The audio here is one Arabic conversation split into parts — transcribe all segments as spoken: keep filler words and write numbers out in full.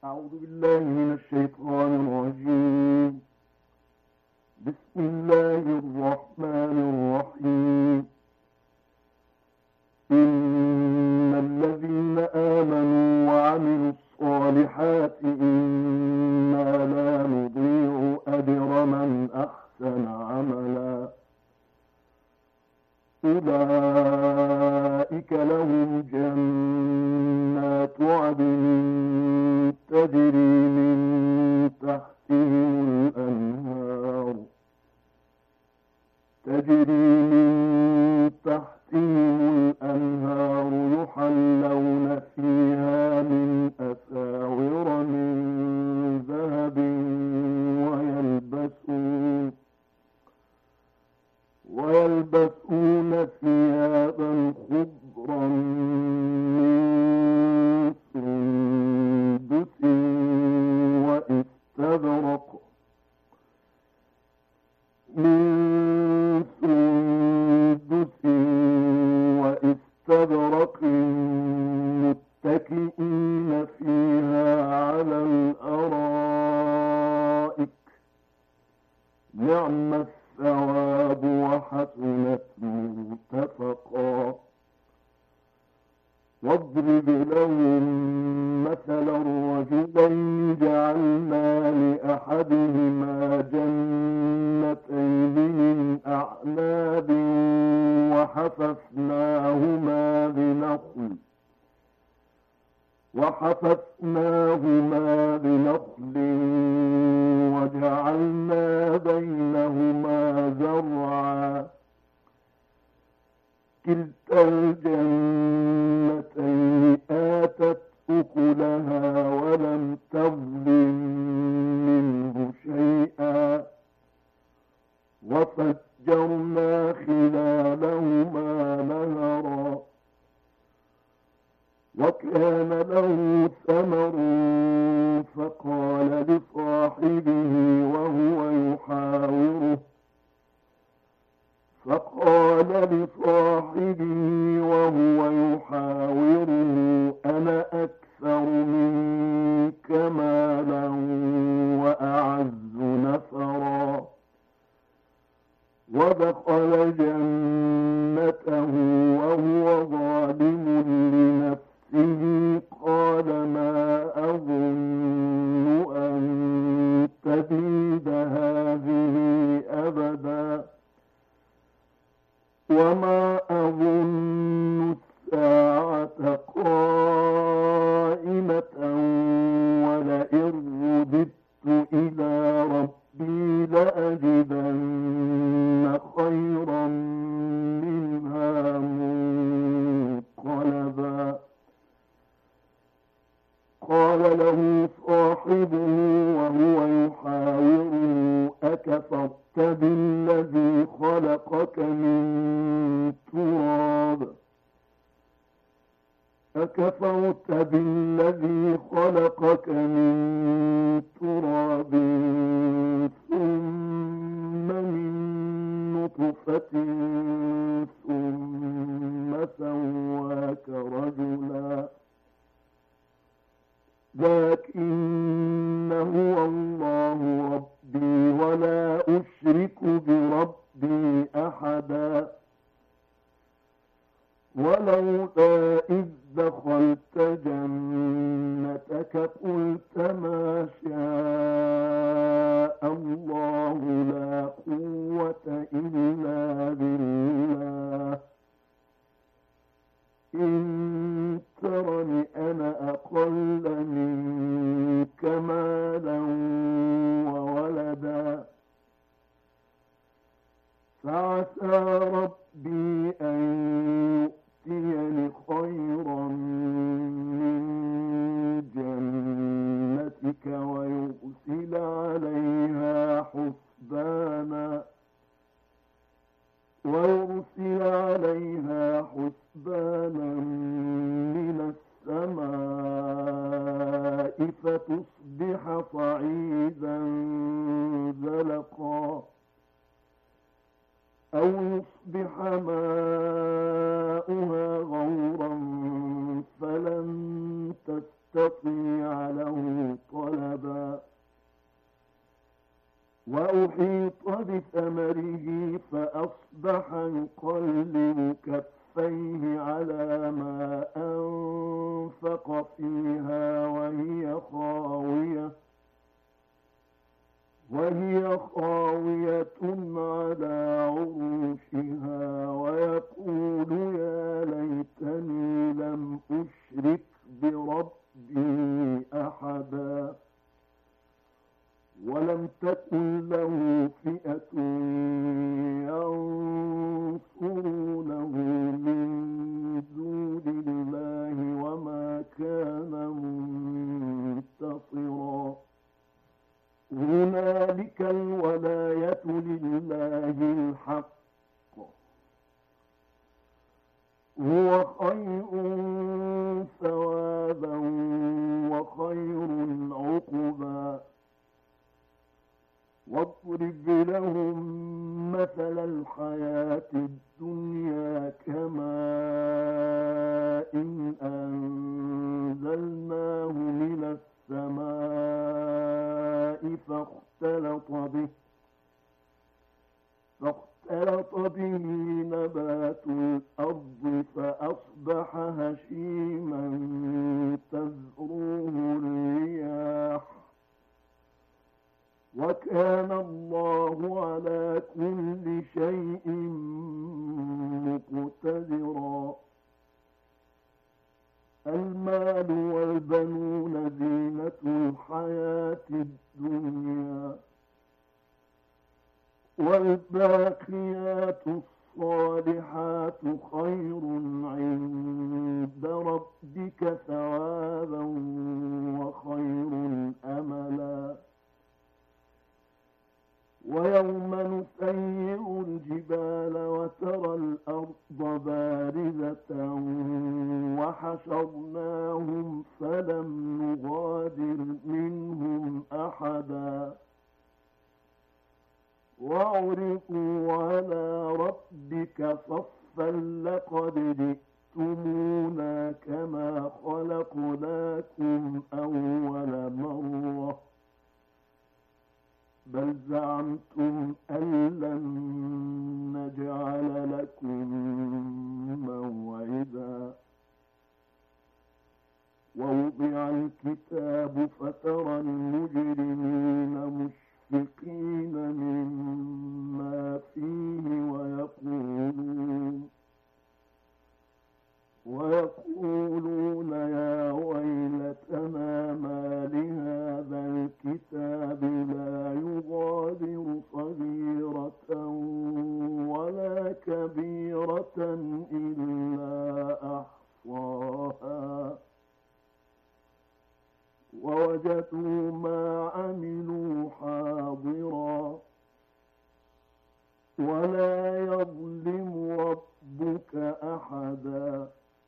أعوذ بالله من الشيطان الرجيم. بسم الله الرحمن الرحيم. إن الذين آمنوا وعملوا الصالحات إنا لا نضيع أجر من أحسن عملا أولئك لهم جنات عدن تجري من تحتهم الأنهار تجري من تحتهم الأنهار يحلون فيها من أساور من ذهب ويلبسون ويلبسون ثيابا خضرا من سندس واستبرق من سندس واستبرق متكئين فيها على الأرائك نعم الثواب وحسنت مرتفقا. واضرب لهم مثل الرجلين جعلنا لأحدهما جنتين من أعناب وحففناهما بنخل وحففناهما بنخل وجعلنا بينهما زرعا كلتا الجنتين آتت أكلها ولم تظلم منه شيئا وفجرنا خلالهما نهرا وكان له ثمر فقال لصاحبه وهو يحاوره فقال لصاحبه وهو يحاوره أنا أكثر منك مالا وأعز نفرا ودخل جنته وهو ظالم لنفسه قال ما أظن أن تبيد هذه أبدا وما أظن الساعة قائمة ولئن رددت إلى ربي لأجدن خيرا منها منقلبا. قال له صاحبه وهو يحاوره أكفرت بالذي خلقك من تراب أكفرت بالذي خلقك من تراب ثم من نطفة ثم سواك رجلا لكن هو الله ربي ولا أشرك بربي أحدا ولولا إذ دخلت جنتك قلت ما شاء الله لا قوة إلا بالله إن ترني أنا أقل منك مالا وولدا فعسى ربي أن يؤتيني خيرا من جنتك ويرسل عليها حسبانا ويرسل عليها حسبانا من السماء فتصبح صعيدا زلقا أو يصبح ماؤها غورا فلن تستطيع له ففسق فيها وهي خاوية وهي خاوية على عروشها ويقول يا ليتني لم أشرك بربي أحدا ولم تكن له فئة ينصرونه من دون الله وما كان منتصرا هنالك الولاية لله الحق هو خير ثوابا وخير عقبا واضرب لهم مثل الحياة الدنيا كماء إن أنزلناه من السماء فاختلط به فاختلط به نبات الأرض فأصبح هشيما تذروه الرياح وكان الله على كل شيء مقتدرا المال والبنون زينة الحياة الدنيا والباقيات الصالحات خير عند ربك ثوابا وخير أملا ويوم نسير الجبال وترى الأرض بارزة وحشرناهم فلم نغادر منهم أحدا وعرضوا على ربك صفا لقد جئتمونا كما خلقناكم أول مرة بل زعمتم أن لن نجعل لكم موعدا ووضع الكتاب فترى المجرمين مشفقين مما فيه ويقولون ويقولون يا ويلتنا ما لهذا الكتاب لا يغادر صغيرة ولا كبيرة إلا أحصاها ووجدوا ما عملوا حاضرا ولا يظلم ربك أحدا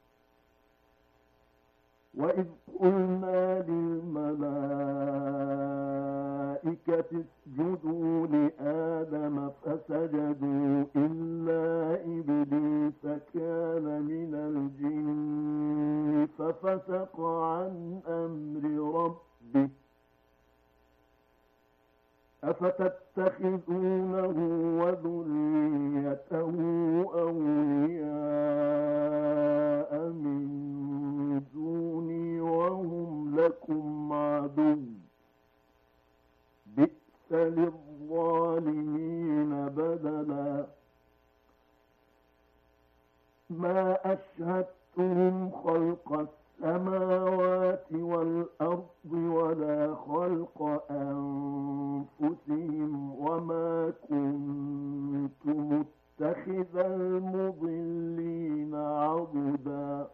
وإذ قلنا للملائكة اسجدوا لآدم فسجدوا إلا إبليس كان من الجن ففسق عن أمر ربه أفتتخذونه وذريته أولياء من دوني وهم لكم عدو بئس للظالمين بدلا ما أشهدتهم خلق السماوات والأرض ولا خلق أنفسهم وما كنت متخذ المضلين عضدا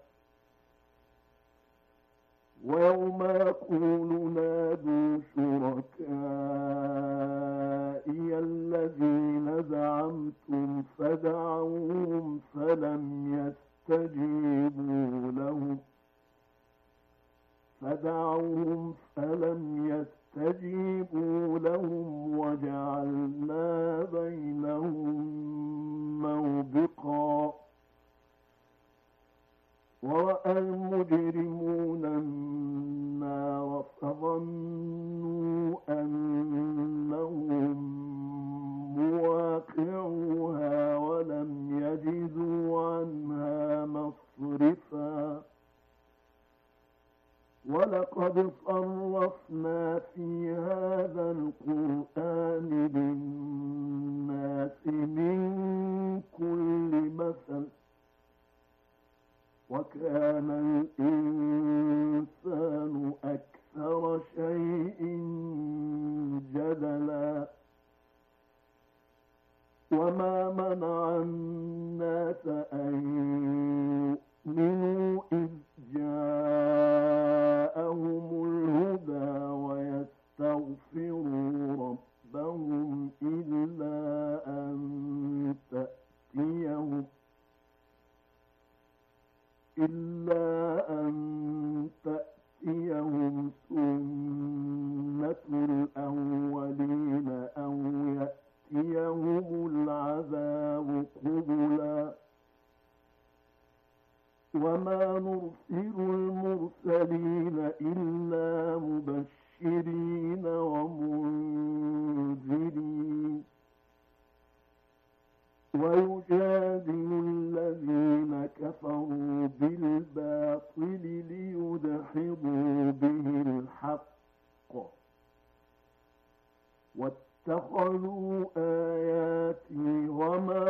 ويوم يقول نادوا شركائي الذين زعمتم فدعوهم فلم يستجيبوا لهم فدعوهم فلم يستجيبوا لهم وجعلنا بينهم موبقا ورأى المجرمون النار فظنوا أنهم مواقعوها ولم يجدوا عنها مصرفا ولقد صرفنا في هذا القرآن للناس من كل مثل وكان الإنسان أكثر شيء جدلا وما منع الناس أن يؤمنوا إذ جاءهم الهدى ويستغفروا ربهم إلا أن تأتيهم إلا أن تأتيهم سنة الأولين أو يأتيهم العذاب قبلا وما نرسل المرسلين إلا مبشرين ومنذرين ويجادل الذين كفروا بالباطل ليدحضوا به الحق واتخذوا آياتي وما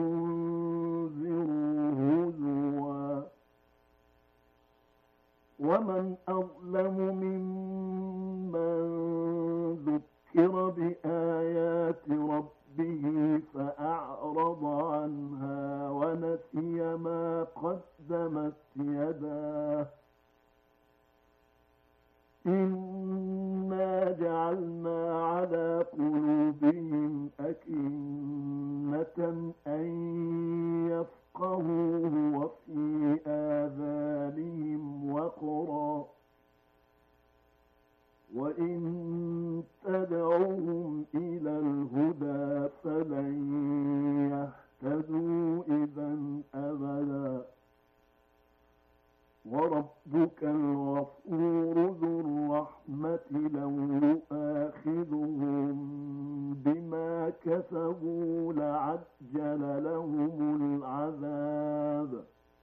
أنذروا هزوا ومن أظلم ممن ذكر بآيات ربه فأعرض عنها ونسي ما قدمت يداه إنا جعلنا على قلوبهم أكنة أن يفقهوه وفي آذانهم وقرا وإن تدعوهم إلى الهدى فلن يهتدوا إذا أبدا وربك الغفور ذو الرحمة لو يؤاخذهم بما كسبوا لعجل لهم العذاب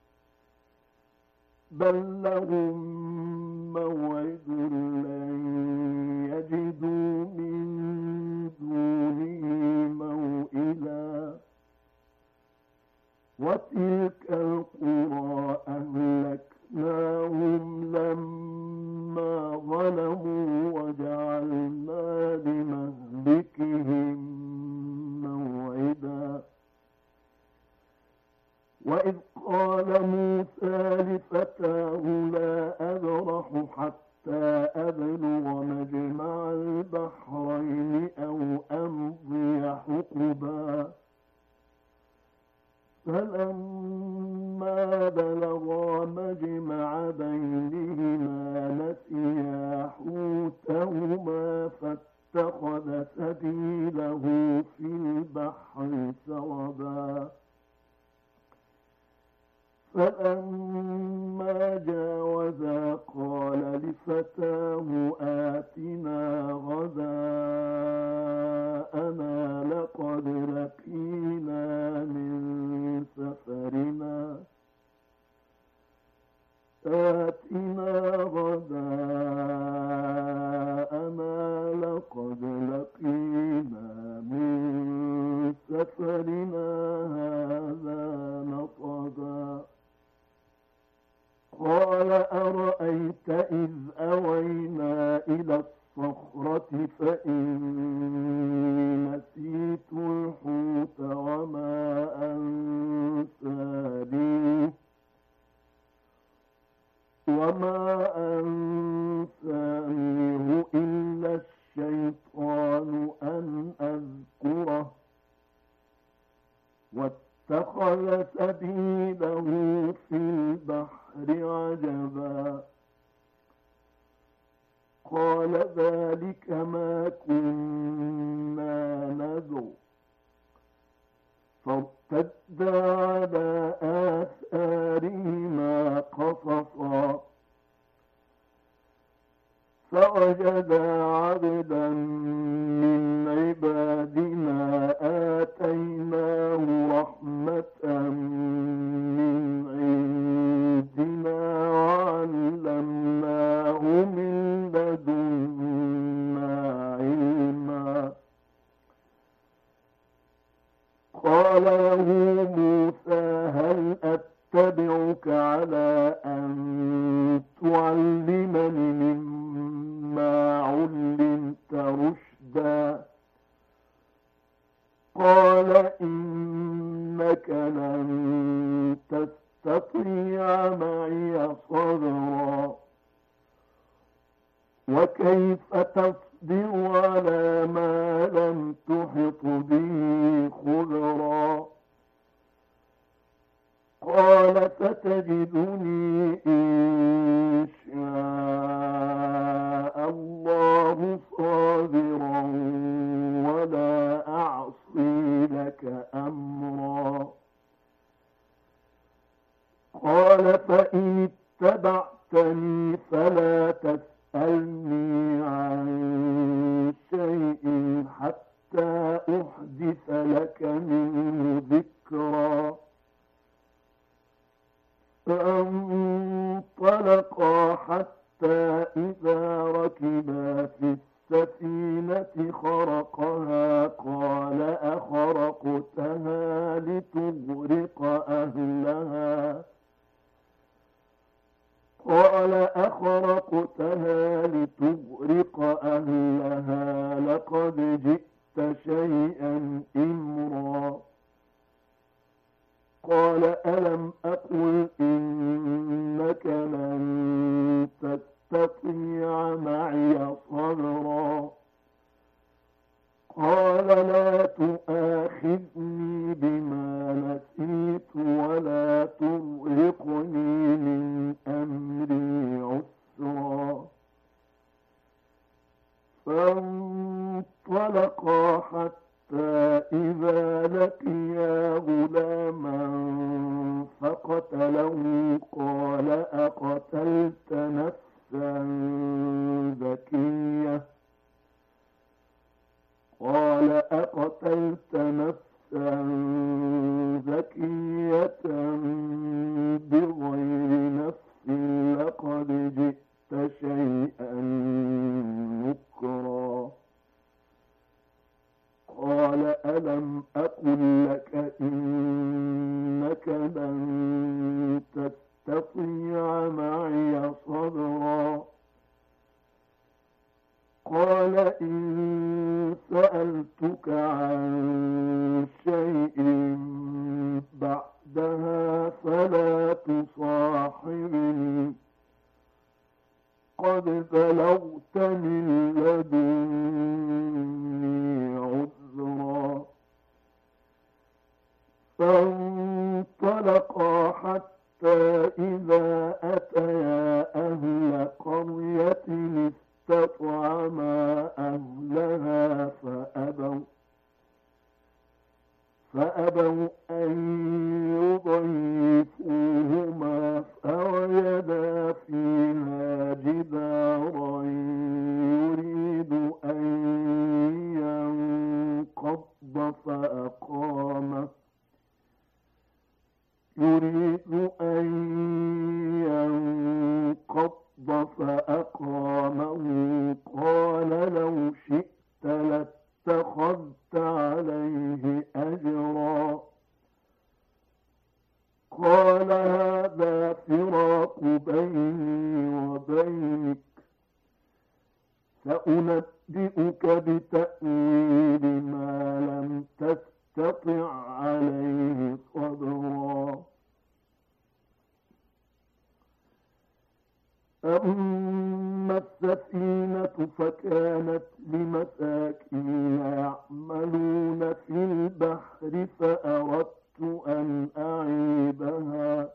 بل لهم موعد لن يجدوا من دونه موئلا وتلك القرى أهلكناهم لما ظلموا وجعلنا لمهلكهم موعدا وإذ قال موسى لفتاه لا أبرح حتى أبلغ مجمع البحرين أو أمضي حقبا فلما بلغا مجمع بينهما نسيا حوتهما فاتخذ سبيله في البحر سربا فلما جاوزا قال لفتاه آتنا غداءنا لقد لقينا من سفرنا آتنا غداءنا لقد لقينا من سفرنا هذا نصبا قال أرأيت إذ أوينا إلى الصخرة فإني نسيت الحوت وما أنسانيه وما أنسانيه إلا الشيطان أن أذكره واتخذ سبيله في البحر عجبا قال ذلك ما كنا نبغ فارتدا على آثارهما قصصا فوجدا عبدا من عبادنا آتيناه رحمة من عندنا وعلمناه الأيمن مما علمت رشدا قال إنك لن تستطيع معي صبرا وكيف تصبر على ما لم تحط به خبرا قال ستجدني إن شاء الله صابرا ولا أعصي لك أمرا قال فإن اتبعتني فلا تسألني عن شيء حتى أحدث لك منه ذكرا فانطلقا حتى إذا ركبا في السفينة خرقها قال أخرقتها لتغرق أهلها قال أخرقتها لتغرق أهلها لقد جئت شيئا إمرا قال ألم أقل إنك لن تستطيع معي صبرا قال لا تؤاخذني بما نسيت ولا ترهقني من أمري عسرا فانطلقا حتى إذا لقيا غلاما فقتله قال أقتلت نفسا زكية قال أقتلت نفسا زكية بغير نفس لقد جئت شيئا نكرا قال ألم أقل لك إنك لن تستطيع معي صبرا قال إن سألتك عن شيء بعدها فلا تصاحبني قد بلغت من لدني عذرا فانطلقا حتى إذا أتيا أهل قرية استطعما أهلها فأبوا فأبوا أن يضيفوهما فوجدا فيها جدارا يريد أن ينقض فأقامه يريد أن ينقض فأقامه قال لو شئت لاتخذت عليه أجرا قال هذا فراق بيني وبينك سأنبئك بتأويل ما لم تستطع عليه صبرا أما السفينة فكانت لمساكين يعملون في البحر فأردت أن أعيبها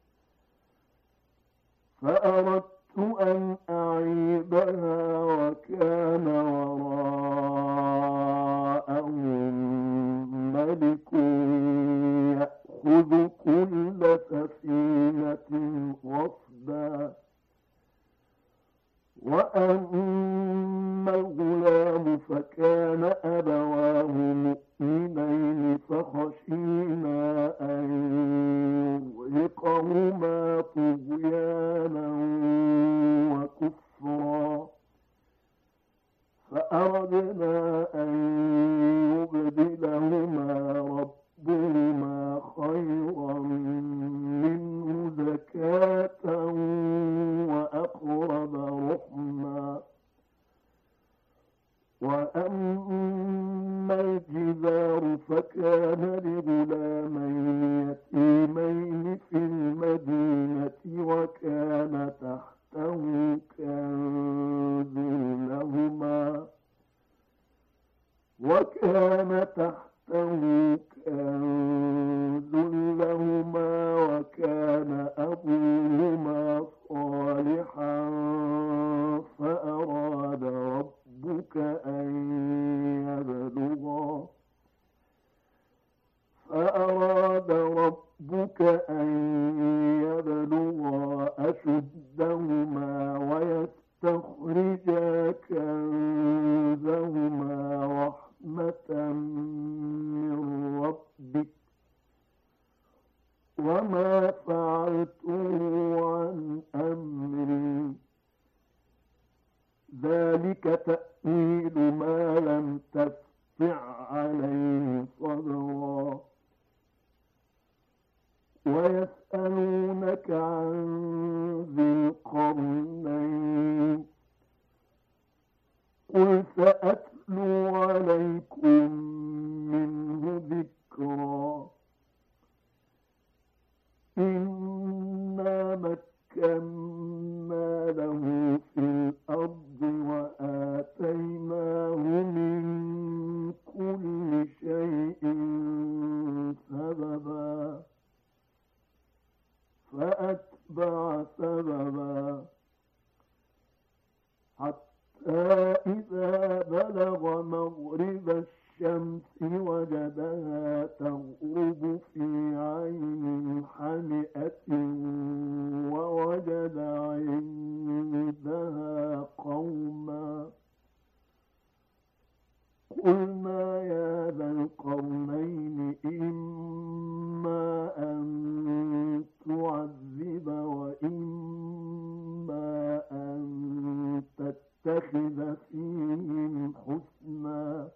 فأردت أن أعيبها وكان وراءهم ملك يأخذ كل سفينة غصبا وأما الغلام فكان أبواه مؤمنين فخشينا أن يرهقهما طغيانا وكفرا فأردنا أن يبدلهما ربهما خيرا منه زكاة وأقرب رحما. وأما الجدار فكان لغلامين يتيمين في المدينة وكان تحته كنز لهما وكان تحته كنز لهما وكان أبوهما صالحا فأراد ربك أن يبلغا فأراد ربك أن يبلغا أشدهما ويستخرجا كنزهما رحمة من ربك وما فعلته عن أمري ذلك تأويل ما لم تستطع عليه صبرا. ويسألونك عن ذي القرنين قل سأتلو عليكم منه ذكرا. إنا مكنا له في الأرض وآتيناه من كل شيء سببا فأتبع سببا حتى إذا بلغ مغرب الشمس وجدها تغرب في عين حمئة ووجد عندها قوما قلنا يا ذا القرنين إما أن تعذب وإما أن تتخذ فيهم حسنا.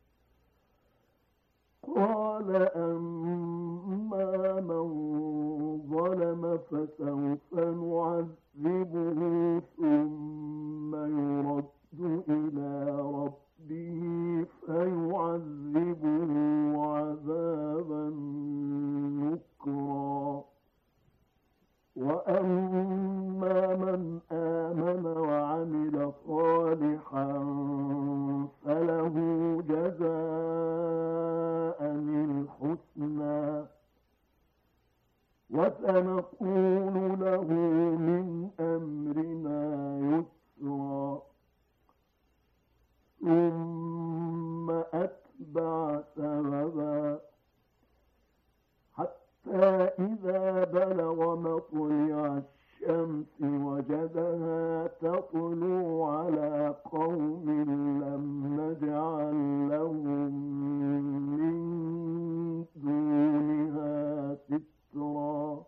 قال أما من ظلم فسوف نعذبه ثم يرد إلى ربه فيعذبه عذابا نكرا. وأما من آمن وعمل صالحا فله جزاء الحسنى وسنقول له من أمرنا يسرا. ثم أتبع سببا حتى إذا بلغ مطلع الشمس وجدها تطلع على قوم لم نجعل لهم من دونها سترا.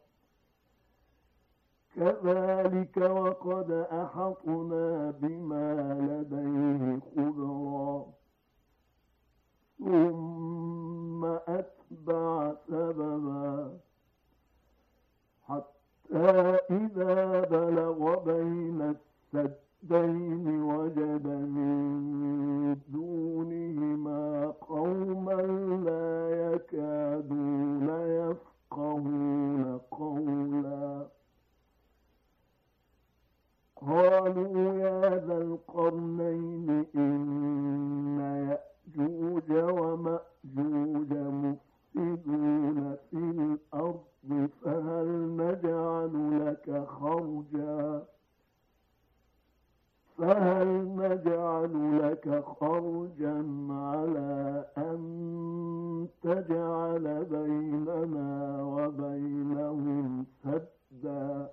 كذلك وقد أحطنا بما لديه خبرا. ثم أتبع سببا حتى إذا بلغ بين السدين وجد من دونهما قوما لا يكادون يفقهون قولا. قالوا يا ذا القرنين إن يأجوج ومأجوج مفسدون في الأرض فهل نجعل لك خرجا فهل نجعل لك خرجا على أن تجعل بيننا وبينهم سدا.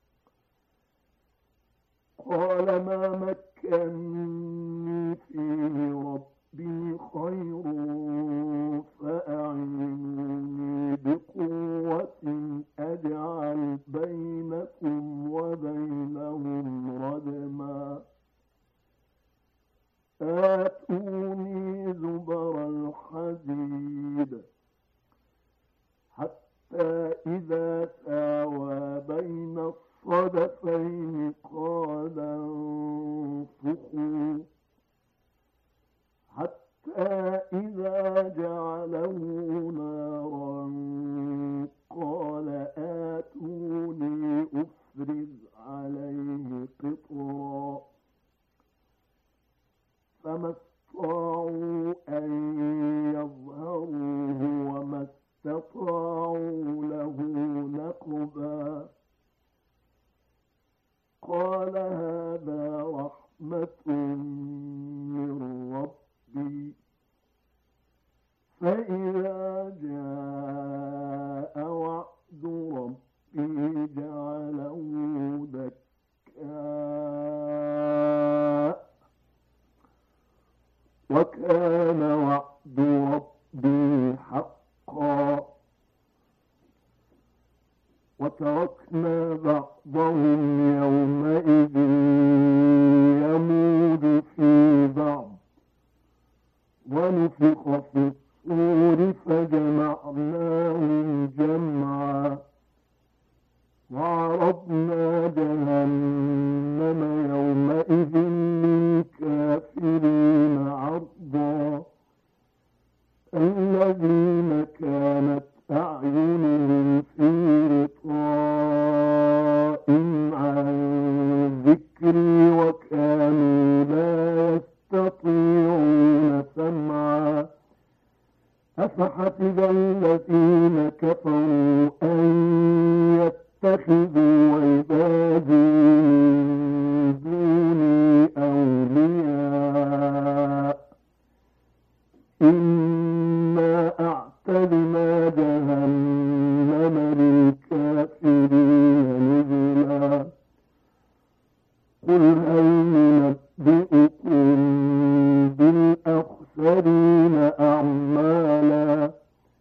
قال ما مكنني فيه ربي خير فأعينوني بقوة أجعل بينكم وبينهم ردما. آتوني زبر الحديد حتى إذا ساوى بين الصدفين قال ينفخوا حتى إذا جعله نارا قال آتوني أفرغ عليه قطرا فما استطاعوا أن يظهروه وما استطاعوا له نقبا قال هذا رحمة من ربي فإذا جاء وعد ربي جعله دكاء وكان وعد ربي حقا وتركنا بعضهم يومئذ يموج في بعض ونفخ في الصور فجمعناهم جمعا وعرضنا جهنم يومئذ للكافرين عرضا الذين كانت أعينهم في غطاء عن ذكري وكانوا لا يستطيعون سمعا أفحسب الذين كفروا أن يتخذوا عبادي من دوني أولياء إنا أعتدنا جهنم للكافرين نزلا قل هل ننبئكم بالأخسرين أعمالا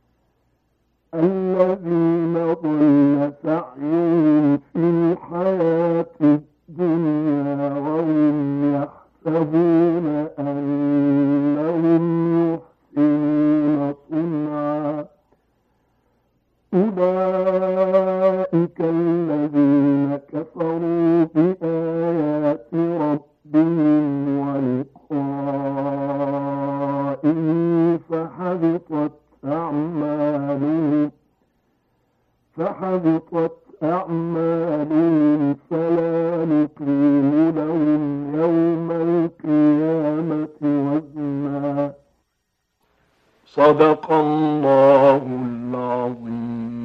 الذين ضل سعيهم في الحياة الدنيا وهم يحسبون أنهم يحسنون صنعا أولئك الذين كفروا بآيات ربهم ولقائه فحبطت أعمالهم فحبطت أعمالهم فلا نقيم لهم يوم القيامة وزنا. صدق الله العظيم.